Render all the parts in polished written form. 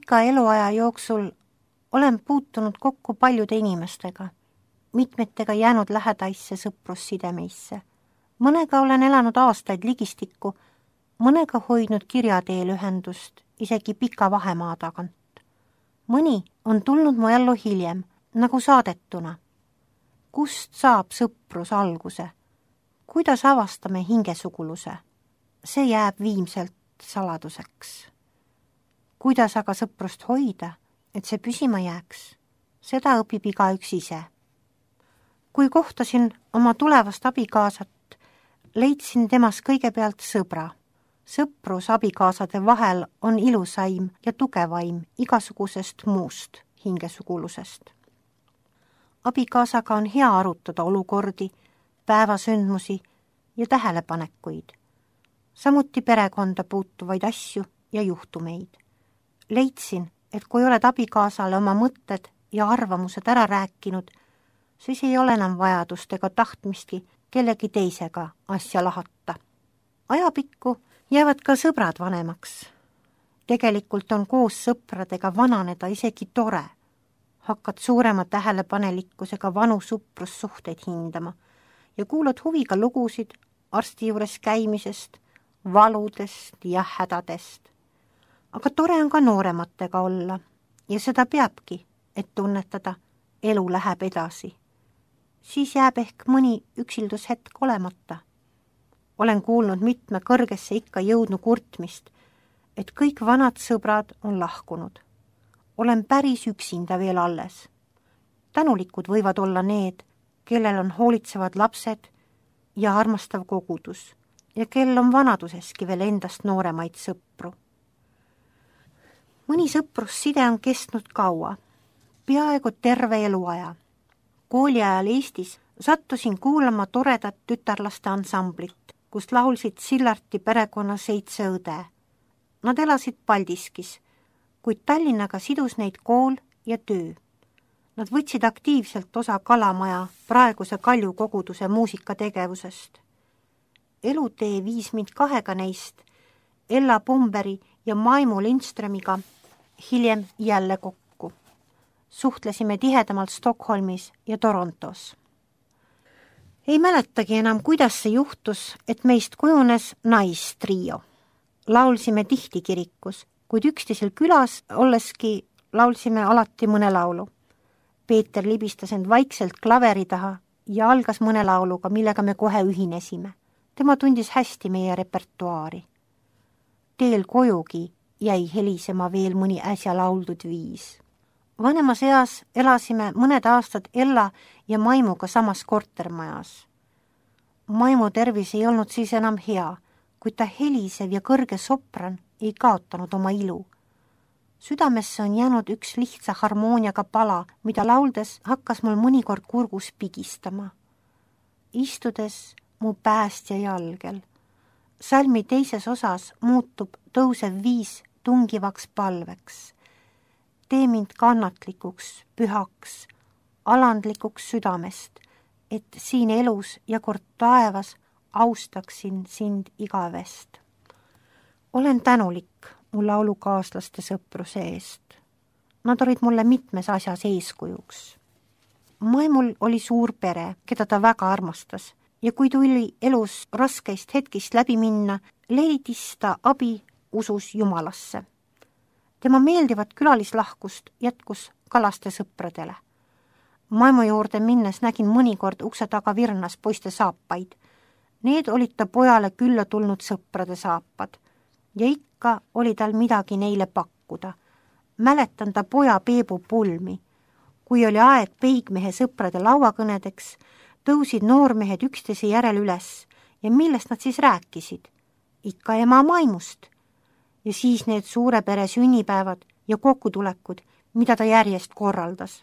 pika eluaja jooksul olen puutunud kokku paljude inimestega, mitmetega jäänud lähedaisse sõprussidemeisse. Mõnega olen elanud aastaid ligistikku, mõnega hoidnud kirjateel ühendust, isegi pika vahemaa tagant. Mõni on tulnud mu ellu hiljem, nagu saadetuna. Kust saab sõprus alguse? Kuidas avastame hingesuguluse? See jääb viimselt saladuseks. Kuidas aga sõprust hoida, et see püsima jääks? Seda õpib igaüks ise. Kui kohtasin oma tulevast abikaasat, leidsin temas kõigepealt sõbra. Sõprus abikaasade vahel on ilusaim ja tugevaim igasugusest muust hingesugulusest. Abikaasaga on hea arutada olukordi, päevasündmusi ja tähelepanekuid, samuti perekonda puutuvaid asju ja juhtumeid. Leidsin, et kui oled abikaasale oma mõtted ja arvamused ära rääkinud, siis ei ole enam vajadust ega tahtmistki kellegi teisega asja lahata. Ajapikku jäävad ka sõbrad vanemaks. Tegelikult on koos sõpradega vananeda isegi tore. Hakkad suurema tähelepanelikkusega vanu sõprussuhteid hindama ja kuulad huviga lugusid arsti juures käimisest, valudest ja hädadest. Aga tore on ka noorematega olla ja seda peabki, et tunnetada, elu läheb edasi. Siis jääb ehk mõni üksildushetk olemata. Olen kuulnud mitme kõrgesse ikka jõudnu kurtmist, et kõik vanad sõbrad on lahkunud. Olen päris üksinda veel alles. Tänulikud võivad olla need, kellel on hoolitsevad lapsed ja armastav kogudus ja kel on vanaduseski veel endast nooremaid sõpru. Mõni sõprusside on kestnud kaua, peaaegu terve eluaja. Kooli ajal Eestis sattusin kuulama toredat tütarlaste ansamblit, kus laulsid Sillarti perekonna 7 õde. Nad elasid Paldiskis, kuid Tallinnaga sidus neid kool ja töö. Nad võtsid aktiivselt osa Kalamaja praeguse Kalju koguduse muusikategevusest. Elutee viis mind 2 neist, Ella Pumberi ja Maimu Lindströmiga, hiljem jälle kokku. Suhtlesime tihedamalt Stockholmis ja Torontos. Ei mäletagi enam, kuidas see juhtus, et meist kujunes naistrio. Laulsime tihti kirikus, kuid üksteisel külas olleski laulsime alati mõne laulu. Peeter libistas end vaikselt klaveri taha ja algas mõne lauluga, millega me kohe ühinesime. Tema tundis hästi meie repertuaari. Teel kojugi jäi helisema veel mõni äsja lauldud viis. Vanemas eas elasime mõned aastad Ella ja Maimuga samas kortermajas. Maimu tervis ei olnud siis enam hea, kuid ta helisev ja kõrge sopran ei kaotanud oma ilu. Südamesse on jäänud üks lihtsa harmooniaga pala, mida lauldes hakkas mul mõnikord kurgus pigistama. Istudes mu päästja jalgel. Salmi teises osas muutub tõusev viis tungivaks palveks. Tee mind kannatlikuks, pühaks, alandlikuks südamest, et siin elus ja kord taevas austaksin sind igavest. Olen tänulik mu laulukaaslaste sõpruse eest. Nad olid mulle mitmes asjas eeskujuks. Maimul oli suur pere, keda ta väga armastas ja kui tuli elus raskeist hetkist läbi minna, leidis ta abi usus Jumalasse. Tema meeldivat külalislahkust jätkus kalaste sõpradele. Maimu juurde minnes nägin mõnikord ukse taga virnas poiste saapaid. Need olid ta pojale külla tulnud sõprade saapad ja ikka oli tal midagi neile pakkuda. Mäletan ta poja Peebu pulmi. Kui oli aeg peigmehe sõprade lauakõnedeks, tõusid noormehed üksteise järel üles ja millest nad siis rääkisid? Ikka ema Maimust. Ja siis need suure pere sünnipäevad ja kokkutulekud, mida ta järjest korraldas.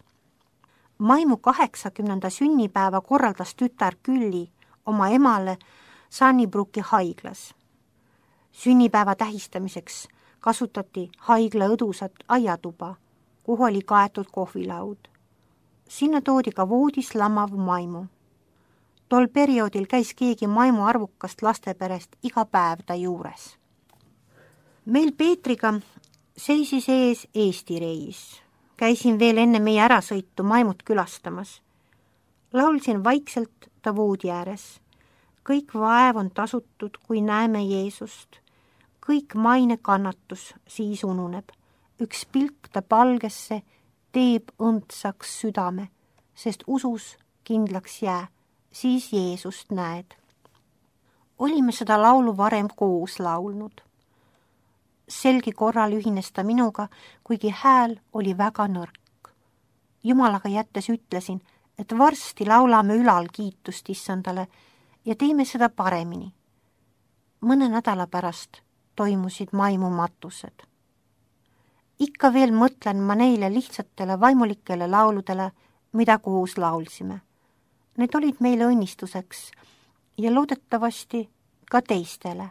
Maimu 80. sünnipäeva korraldas tütar Külli oma emale Sunnybrook'i haiglas. Sünnipäeva tähistamiseks kasutati haigla õdusat aiatuba, kuhu oli kaetud kohvilaud. Sinna toodi ka voodis lamav Maimu. Tol perioodil käis keegi Maimu arvukast lasteperest iga päev ta juures. Meil Peetriga Seisis ees Eesti reis. Käisin veel enne meie ärasõitu Maimut külastamas. Laulsin vaikselt ta voodi ääres. Kõik vaev on tasutud, kui näeme Jeesust. Kõik maine kannatus siis ununeb. Üks pilk ta palgesse teeb õndsaks südame, sest usus kindlaks jää, siis Jeesust näed. Olime seda laulu varem koos laulnud. Selgi korral ühines ta minuga, kuigi hääl oli väga nõrk. Jumalaga jättes ütlesin, et varsti laulame ülal kiitust issandale ja teeme seda paremini. Mõne nädala pärast toimusid maimumatused. Ikka veel mõtlen ma neile lihtsatele vaimulikele lauludele, mida koos laulsime. Need olid meile õnnistuseks ja loodetavasti ka teistele.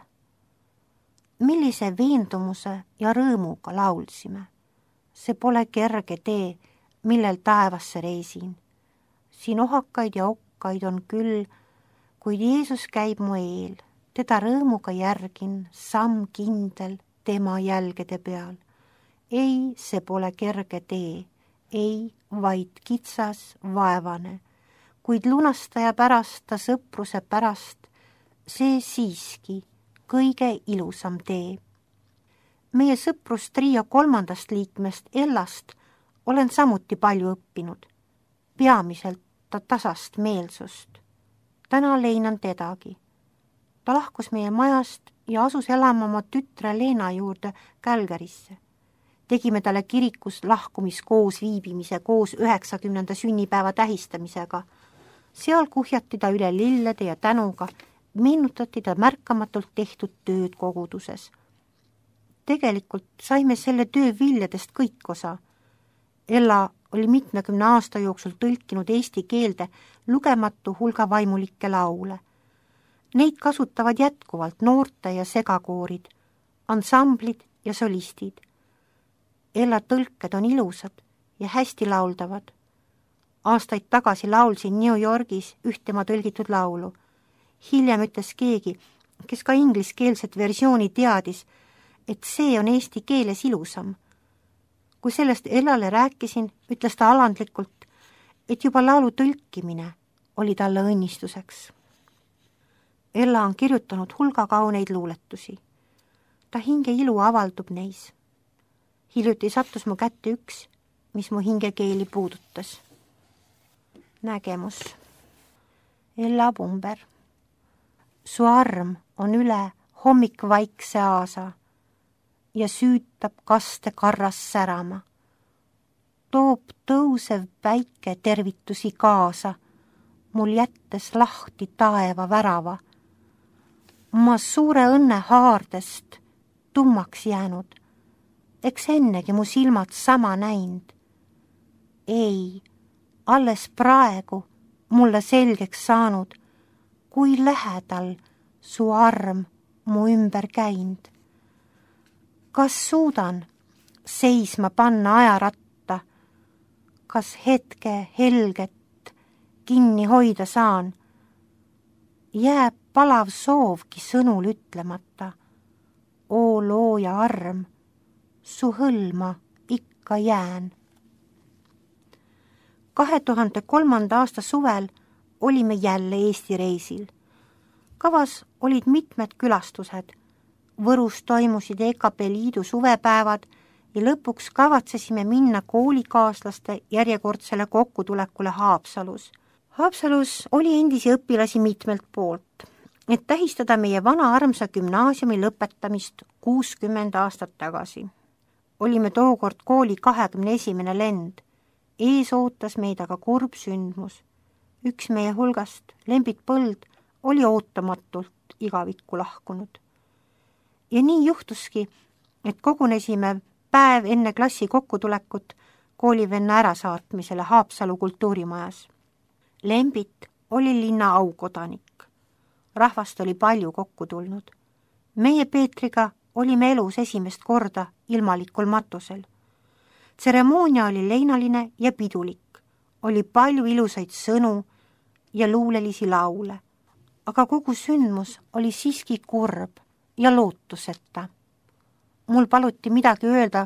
Millise veendumuse ja rõõmuga laulsime. See pole kerge tee, millel taevasse reisin. Siin ohakaid ja okkaid on küll, kuid Jeesus käib mu eel. Teda rõõmuga järgin, samm kindel tema jälgede peal. Ei, see pole kerge tee, ei, vaid kitsas, vaevane. Kuid lunastaja pärast, ta sõpruse pärast, see siiski kõige ilusam tee. Meie sõprustrio 3. liikmest Ellast olen samuti palju õppinud. Peamiselt ta tasast meelsust. Täna leinan tedagi. Ta lahkus meie majast ja asus elama oma tütre Leena juurde Calgarysse. Tegime talle kirikus lahkumiskoos viibimise koos 90. sünnipäeva tähistamisega. Seal kuhjati ta üle lillede ja tänuga, meenutati ta märkamatult tehtud tööd koguduses. Tegelikult saime selle töö viljadest kõik osa. Ella oli 70 aasta jooksul tõlkinud eesti keelde lugematu hulga vaimulikke laule. Neid kasutavad jätkuvalt noorte ja segakoorid, ansamblid ja solistid. Ella tõlked on ilusad ja hästi lauldavad. Aastaid tagasi laulsin New Yorgis üht tema tõlgitud laulu. Hiljem ütles keegi, kes ka ingliskeelset versiooni teadis, et see on eesti keeles ilusam. Kui sellest Ellale rääkisin, ütles ta alandlikult, et juba laulu tõlkimine oli talle õnnistuseks. Ella on kirjutanud hulga kauneid luuletusi. Ta hinge ilu avaldub neis. Hiljuti sattus mu kätte üks, mis mu hingekeeli puudutas. Nägemus. Ella Pumber. Su arm on üle hommikvaikse aasa ja süütab kaste karras särama. Toob tõusev päike tervitusi kaasa, mul jättes lahti taeva värava. Ma suure õnne haardest tummaks jäänud, eks ennegi mu silmad sama näinud. Ei, alles praegu mulle selgeks saanud, kui lähedal su arm mu ümber käinud. Kas suudan seisma panna ajaratta, kas hetke helget kinni hoida saan, jääb palav soovki sõnul ütlemata. Oo looja arm, su hõlma ikka jään. 2003. aasta suvel olime jälle Eesti reisil. Kavas olid mitmed külastused. Võrus toimusid EKP liidu suvepäevad ja lõpuks kavatsesime minna koolikaaslaste järjekordsele kokkutulekule Haapsalus. Haapsalus oli endisi õpilasi mitmelt poolt, et tähistada meie vana armsa gümnaasiumi lõpetamist 60 aastat tagasi. Olime tookord kooli 21. lend. Ees ootas meid aga kurb sündmus. Üks meie hulgast, Lembit Põld, oli ootamatult igavikku lahkunud. Ja nii juhtuski, et kogunesime päev enne klassi kokkutulekut koolivenna ärasaatmisele Haapsalu kultuurimajas. Lembit oli linna aukodanik. Rahvast oli palju kokku tulnud. Meie Peetriga olime elus esimest korda ilmalikul matusel. Tseremoonia oli leinaline ja pidulik. Oli palju ilusaid sõnu ja luulelisi laule. Aga kogu sündmus oli siiski kurb ja lootuseta. Mul paluti midagi öelda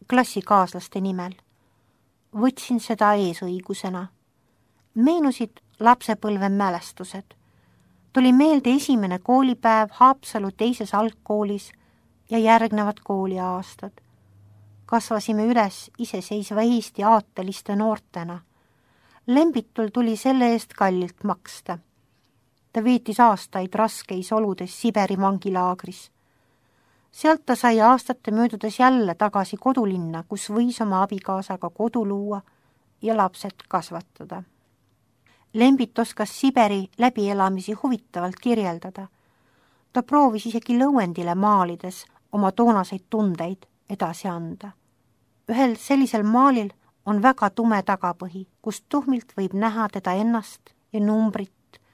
klassikaaslaste nimel. Võtsin seda eesõigusena. Meenusid lapsepõlve mälestused. Tuli meelde esimene koolipäev Haapsalu teises algkoolis ja järgnevad kooliaastad. Kasvasime üles iseseisva Eesti aateliste noortena. Lembitul tuli selle eest kallilt maksta. Ta veetis aastaid raskeis oludes Siberi vangilaagris. Sealt ta sai aastate möödudes jälle tagasi kodulinna, kus võis oma abikaasaga kodu luua ja lapsed kasvatada. Lembit oskas Siberi läbielamisi huvitavalt kirjeldada. Ta proovis isegi lõuendile maalides oma toonaseid tundeid edasi anda. Ühel sellisel maalil on väga tume tagapõhi, kust tuhmilt võib näha teda ennast ja numbrit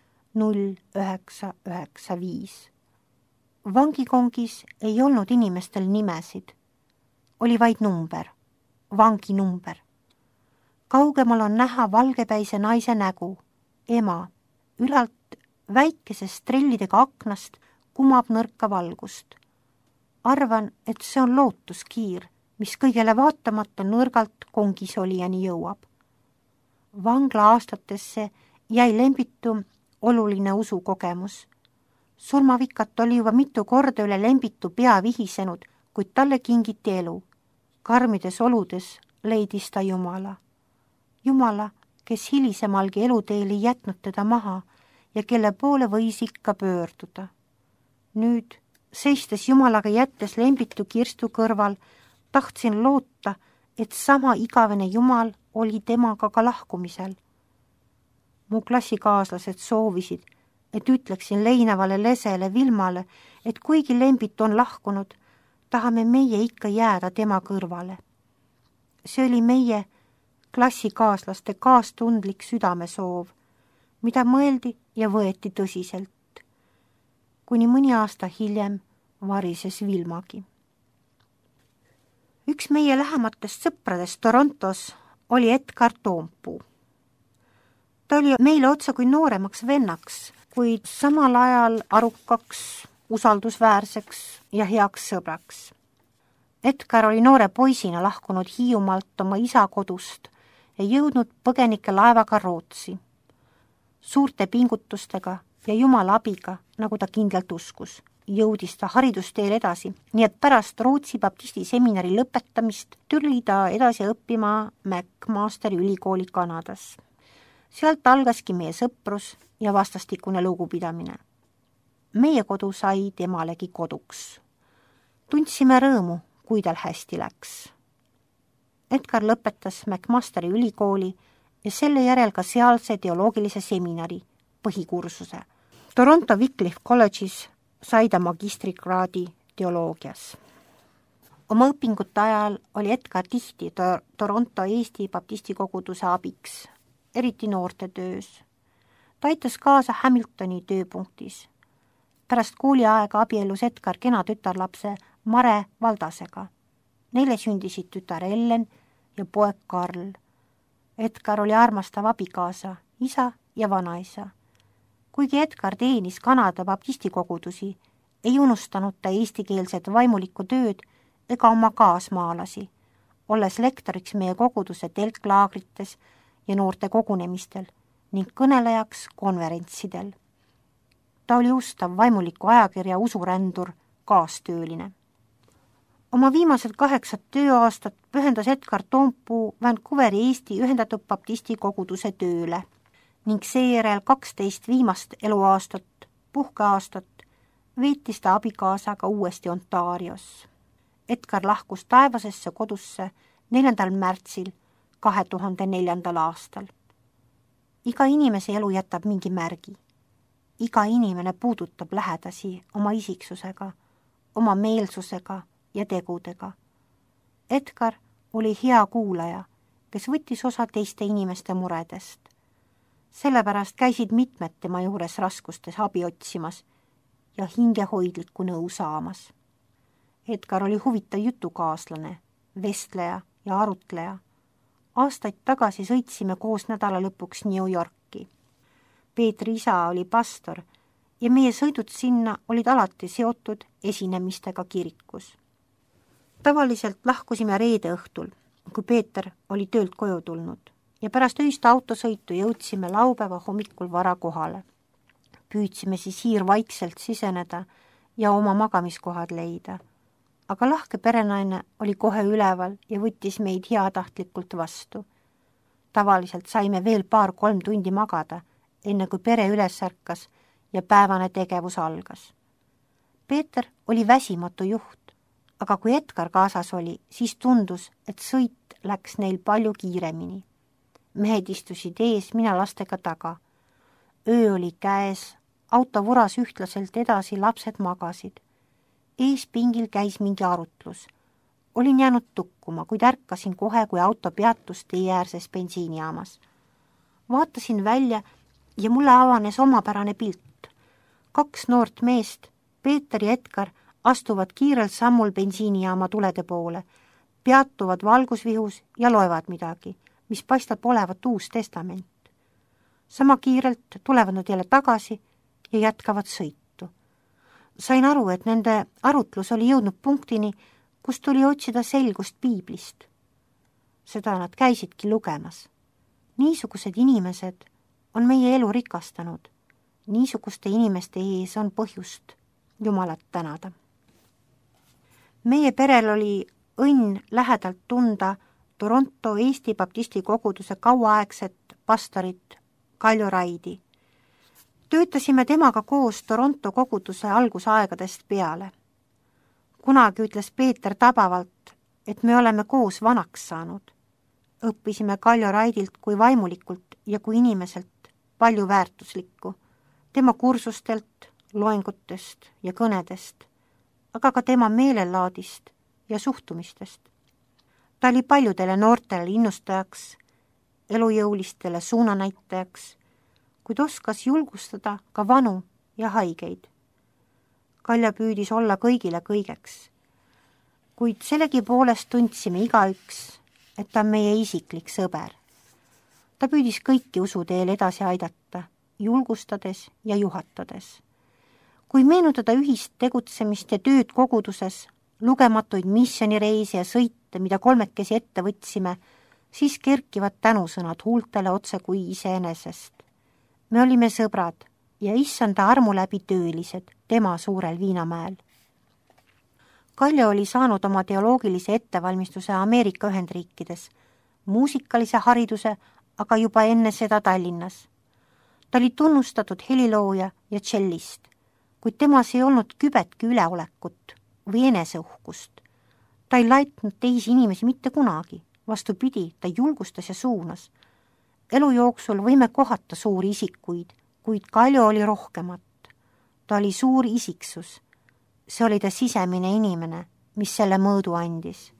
0995. Vangikongis ei olnud inimestel nimesid. Oli vaid number, vanginumber. Kaugemal on näha valgepäise naise nägu, ema. Ülalt väikesest trellidega aknast kumab nõrka valgust. Arvan, et see on lootuskiir, mis kõigele vaatamata nõrgalt kongis olijani jõuab. Vangla aastatesse jäi Lembitu oluline usukogemus. Surmavikat oli juba mitu korda üle Lembitu pea vihisenud, kuid talle kingiti elu. Karmides oludes leidis ta Jumala. Jumala, kes hilisemalgi eluteel ei jätnud teda maha ja kelle poole võis ikka pöörduda. Nüüd, seistes Jumalaga jättes Lembitu kirstu kõrval, tahtsin loota, et sama igavene Jumal oli temaga ka lahkumisel. Mu klassikaaslased soovisid, et ütleksin leinavale lesele Vilmale, et kuigi Lembit on lahkunud, tahame meie ikka jääda tema kõrvale. See oli meie klassikaaslaste kaastundlik südamesoov, mida mõeldi ja võeti tõsiselt. Kuni mõni aasta hiljem varises Vilmagi. Üks meie lähematest sõpradest Torontos oli Edgar Toompuu. Ta oli meile otsa kui nooremaks vennaks, kuid samal ajal arukaks, usaldusväärseks ja heaks sõbraks. Edgar oli noore poisina lahkunud Hiiumaalt oma isa kodust ja jõudnud põgenike laevaga Rootsi. Suurte pingutustega ja Jumala abiga, nagu ta kindlalt uskus, jõudis ta haridusteel edasi, nii et pärast Rootsi baptisti seminari lõpetamist tuli ta edasi õppima McMasteri ülikooli Kanadas. Sealt algaski meie sõprus ja vastastikune lugupidamine. Meie kodu sai temalegi koduks. Tundsime rõõmu, kui tal hästi läks. Edgar lõpetas McMasteri ülikooli ja selle järel ka sealse teoloogilise seminari põhikursuse. Toronto Wycliffe College'is sai ta magistrikraadi teoloogias. Oma õpingute ajal oli Edgar tihti Toronto Eesti baptisti koguduse abiks, eriti noorte töös. Ta aitas kaasa Hamiltoni tööpunktis. Pärast kooliaega abiellus Edgar kena tütarlapse Mare Valdasega. Neile sündisid tütar Ellen ja poeg Karl. Edgar oli armastav abikaasa, isa ja vanaisa. Kuigi Edgar teenis Kanada baptistikogudusi, ei unustanud ta eestikeelset vaimulikku tööd ega oma kaasmaalasi, olles lektoriks meie koguduse telklaagrites ja noorte kogunemistel ning kõnelejaks konverentsidel. Ta oli ustav vaimuliku ajakirja Usurändur kaastööline. Oma viimased 8 tööaastat pühendas Edgar Toompuu Vancouveri Eesti Ühendatud Baptisti koguduse tööle ning seejärel 12 viimast eluaastat, puhkeaastat, veetis ta abikaasaga uuesti Ontarios. Edgar lahkus taevasesse kodusse 4. märtsil 2004. aastal. Iga inimese elu jätab mingi märgi. Iga inimene puudutab lähedasi oma isiksusega, oma meelsusega ja tegudega. Edgar oli hea kuulaja, kes võttis osa teiste inimeste muredest. Sellepärast käisid mitmed tema juures raskustes abi otsimas ja hingehoidlikku nõu saamas. Edgar oli huvitav jutukaaslane, vestleja ja arutleja. Aastaid tagasi sõitsime koos nädala lõpuks New Yorki. Peetri isa oli pastor ja meie sõidud sinna olid alati seotud esinemistega kirikus. Tavaliselt lahkusime reede õhtul, kui Peeter oli töölt koju tulnud ja pärast öist autosõitu jõudsime laupäeva hommikul vara kohale. Püüdsime siis hiirvaikselt siseneda ja oma magamiskohad leida, aga lahke perenaine oli kohe üleval ja võttis meid heatahtlikult vastu. Tavaliselt saime veel 2-3 tundi magada, enne kui pere üles ärkas ja päevane tegevus algas. Peeter oli väsimatu juht, aga kui Edgar kaasas oli, siis tundus, et sõit läks neil palju kiiremini. Mehed istusid ees, mina lastega taga. Öö oli käes, auto vuras ühtlaselt edasi, lapsed magasid. Ees pingil käis mingi arutlus. Olin jäänud tukkuma, kuid ärkasin kohe, kui auto peatus teeäärses bensiinijaamas. Vaatasin välja ja mulle avanes omapärane pilt. 2 noort meest, Peeter ja Edgar, astuvad kiirel sammul bensiinijaama tulede poole, peatuvad valgusvihus ja loevad midagi, mis paistab olevat Uus Testament. Sama kiirelt tulevad nad jälle tagasi ja jätkavad sõitu. Sain aru, et nende arutlus oli jõudnud punktini, kus tuli otsida selgust piiblist. Seda nad käisidki lugemas. Niisugused inimesed on meie elu rikastanud. Niisuguste inimeste ees on põhjust Jumalat tänada. Meie perel oli õnn lähedalt tunda Toronto Eesti Baptisti koguduse kauaaegset pastorit Kaljo Raidi. Töötasime temaga koos Toronto koguduse algusaegadest peale. Kunagi ütles Peeter tabavalt, et me oleme koos vanaks saanud. Õppisime Kaljo Raidilt kui vaimulikult ja kui inimeselt palju väärtuslikku, tema kursustelt, loengutest ja kõnedest, aga ka tema meelelaadist ja suhtumistest. Ta oli paljudele noortele innustajaks, elujõulistele suunanäitajaks, kuid oskas julgustada ka vanu ja haigeid. Kalja püüdis olla kõigile kõigeks, kuid sellegipoolest tundsime igaüks, et ta on meie isiklik sõber. Ta püüdis kõiki usuteel edasi aidata, julgustades ja juhatades. Kui meenutada ühist tegutsemist ja tööd koguduses, lugematuid missionireise ja sõite, mida kolmekesi ette võtsime, siis kerkivad tänusõnad huultele otse kui iseenesest. Me olime sõbrad ja issanda armu läbi töölised tema suurel Viinamäel. Kaljo oli saanud oma teoloogilise ettevalmistuse Ameerika Ühendriikides, muusikalise hariduse aga juba enne seda Tallinnas. Ta oli tunnustatud helilooja ja tšellist, kuid temas ei olnud kübetki üleolekut või eneseuhkust. Ta ei laitnud teisi inimesi mitte kunagi, vastupidi, ta julgustas ja suunas. Elu jooksul võime kohata suuri isikuid, kuid Kaljo oli rohkemat. Ta oli suur isiksus. See oli ta sisemine inimene, mis selle mõõdu andis.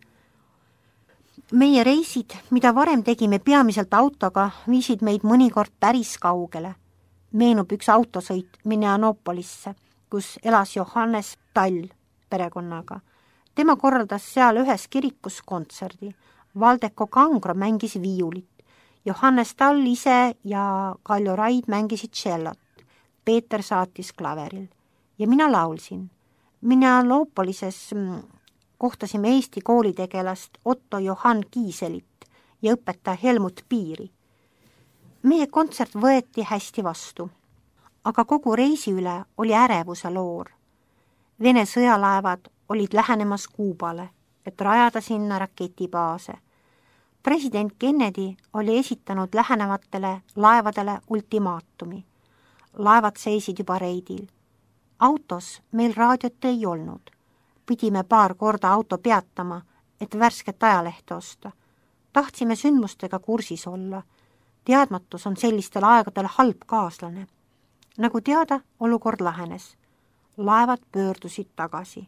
Meie reisid, mida varem tegime peamiselt autoga, viisid meid mõnikord päris kaugele. Meenub üks autosõit Minneapolissse, kus elas Johannes Tall perekonnaga. Tema korraldas seal ühes kirikus kontserdi. Valdeko Kangro mängis viiulit. Johannes Tall ise ja Kaljo Raid mängisid tšellot. Peeter saatis klaveril ja mina laulsin. Minneapolises kohtasime Eesti koolitegelast Otto Johann Kiiselit ja õpetaja Helmut Piiri. Meie kontsert võeti hästi vastu, aga kogu reisi üle oli ärevuse loor. Vene sõjalaevad olid lähenemas Kuubale, et rajada sinna raketibaase. President Kennedy oli esitanud lähenevatele laevadele ultimaatumi. Laevad seisid juba reidil. Autos meil raadiot ei olnud. Pidime 2 korda auto peatama, et värsket ajalehte osta. Tahtsime sündmustega kursis olla. Teadmatus on sellistel aegadel halb kaaslane. Nagu teada, olukord lahenes. Laevad pöördusid tagasi.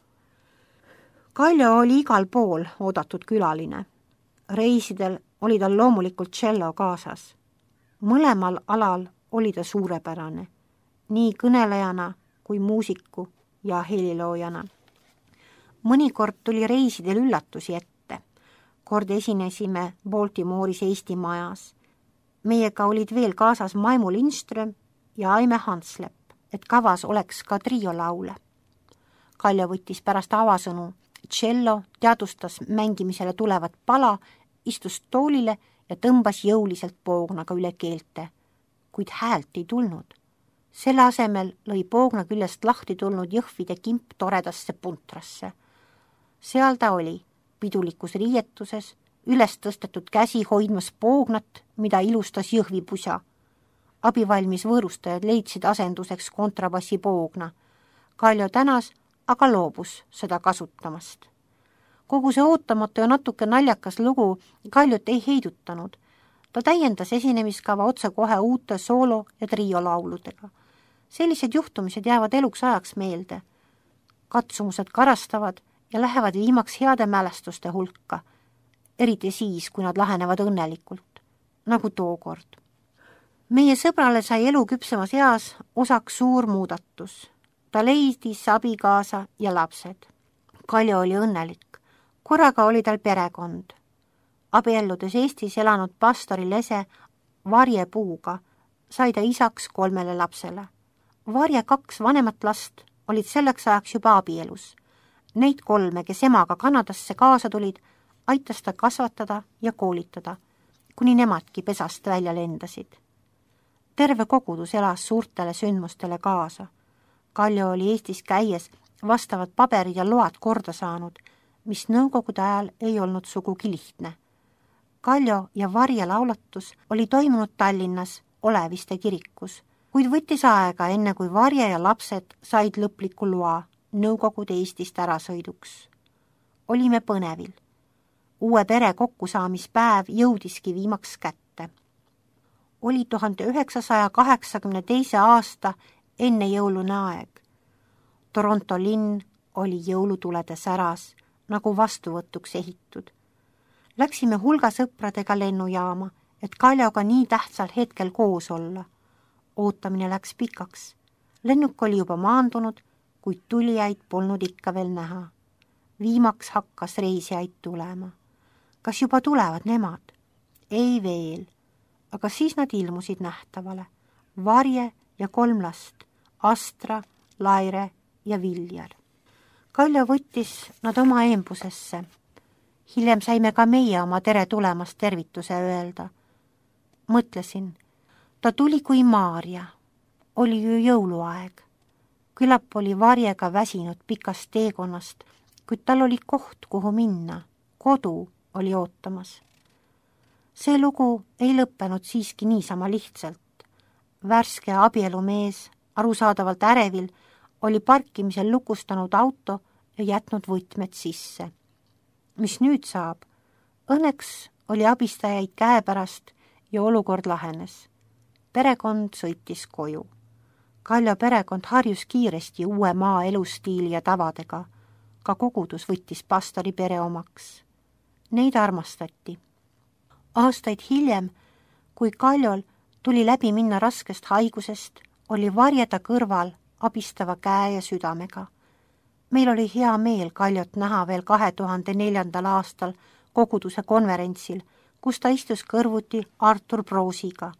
Kaljo oli igal pool oodatud külaline. Reisidel oli tal loomulikult tšello kaasas. Mõlemal alal oli ta suurepärane, nii kõnelejana kui muusiku ja heliloojana. Mõnikord tuli reisidel üllatusi ette. Kord esinesime Baltimore'is Eesti majas. Meiega olid veel kaasas Maimu Lindström ja Aime Hanslepp, et kavas oleks ka triolaule. Kaljo võttis pärast avasõnu tšello teadustas mängimisele tulevat pala, istus toolile ja tõmbas jõuliselt poognaga üle keelte, kuid häält ei tulnud. Selle asemel lõi poogna küljest lahti tulnud jõhvide kimp toredasse puntrasse. Seal ta oli, pidulikus riietuses, üles tõstetud käsi hoidmas poognat, mida ilustas jõhvipusa. Abivalmis võõrustajad leidsid asenduseks kontrabassi poogna. Kaljo tänas, aga loobus seda kasutamast. Kogu see ootamatu ja natuke naljakas lugu Kaljut ei heidutanud. Ta täiendas esinemiskava otsekohe uute soolo- ja triolauludega. Sellised juhtumised jäävad eluks ajaks meelde. Katsumused karastavad ja lähevad viimaks heade mälestuste hulka, eriti siis, kui nad lahenevad õnnelikult, nagu tookord. Meie sõbrale sai elu küpsemas eas osaks suur muudatus. Ta leidis abikaasa ja lapsed. Kaljo oli õnnelik. Korraga oli tal perekond. Abielludes Eestis elanud pastori Lese Varje Puuga sai ta isaks 3 lapsele. Varje 2 vanemat last olid selleks ajaks juba abielus. Neid 3, kes emaga Kanadasse kaasa tulid, aitas ta kasvatada ja koolitada, kuni nemadki pesast välja lendasid. Terve kogudus elas suurtele sündmustele kaasa. Kaljo oli Eestis käies vastavad paberid ja load korda saanud, mis nõukogude ajal ei olnud sugugi lihtne. Kaljo ja Varje laulatus oli toimunud Tallinnas Oleviste kirikus, kuid võttis aega, enne kui Varje ja lapsed said lõpliku loa nõukogude Eestist ärasõiduks. Olime põnevil. Uue pere kokkusaamispäev jõudiski viimaks kätte. Oli 1982. aasta enne jõulune aeg. Toronto linn oli jõulutulede säras, nagu vastuvõtuks ehitud. Läksime hulga sõpradega lennujaama, et Kaljoga nii tähtsal hetkel koos olla. Ootamine läks pikaks. Lennuk oli juba maandunud, kuid tulijaid polnud ikka veel näha. Viimaks hakkas reisijaid tulema. Kas juba tulevad nemad? Ei veel, aga siis nad ilmusid nähtavale. Varje ja 3 last, Astra, Laire ja Viljar. Kaljo võttis nad oma eembusesse. Hiljem saime ka meie oma tere tulemast tervituse öelda. Mõtlesin, ta tuli kui Maarja. Oli ju jõuluaeg. Küllap oli Varjega väsinud pikast teekonnast, kuid tal oli koht, kuhu minna. Kodu oli ootamas. See lugu ei lõppenud siiski niisama lihtsalt. Värske abielumees, arusaadavalt ärevil, oli parkimisel lukustanud auto ja jätnud võtmed sisse. Mis nüüd saab? Õnneks oli abistajaid käepärast ja olukord lahenes. Perekond sõitis koju. Kaljo perekond harjus kiiresti uue maa elustiili ja tavadega. Ka kogudus võttis pastori pere omaks. Neid armastati. Aastaid hiljem, kui Kaljol tuli läbi minna raskest haigusest, oli Varje ta kõrval abistava käe ja südamega. Meil oli hea meel Kaljot näha veel 2004. aastal koguduse konverentsil, kus ta istus kõrvuti Artur Broosiga,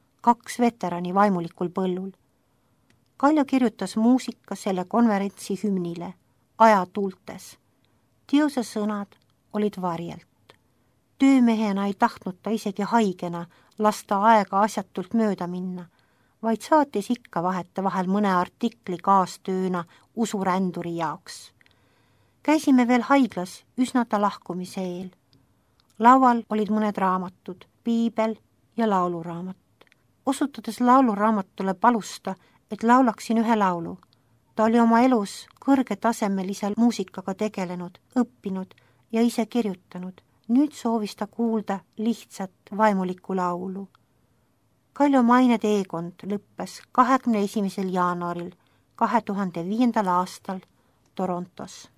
2 veterani vaimulikul põllul. Kaljo kirjutas muusika selle konverentsi hümnile, Ajatuultes. Teose sõnad olid Varjelt. Töömehena ei tahtnud ta isegi haigena lasta aega asjatult mööda minna, vaid saatis ikka vahetevahel mõne artikli kaastööna usuränduri jaoks. Käisime veel haiglas üsna ta lahkumise eel. Laual olid mõned raamatud, piibel ja lauluraamat. Osutades lauluraamatule palus ta, et laulaksin ühe laulu. Ta oli oma elus kõrgetasemelise muusikaga tegelenud, õppinud ja ise kirjutanud. Nüüd soovis ta kuulda lihtsat vaimulikku laulu. Kaljo maine teekond lõppes 21. jaanuaril 2005. aastal Torontos.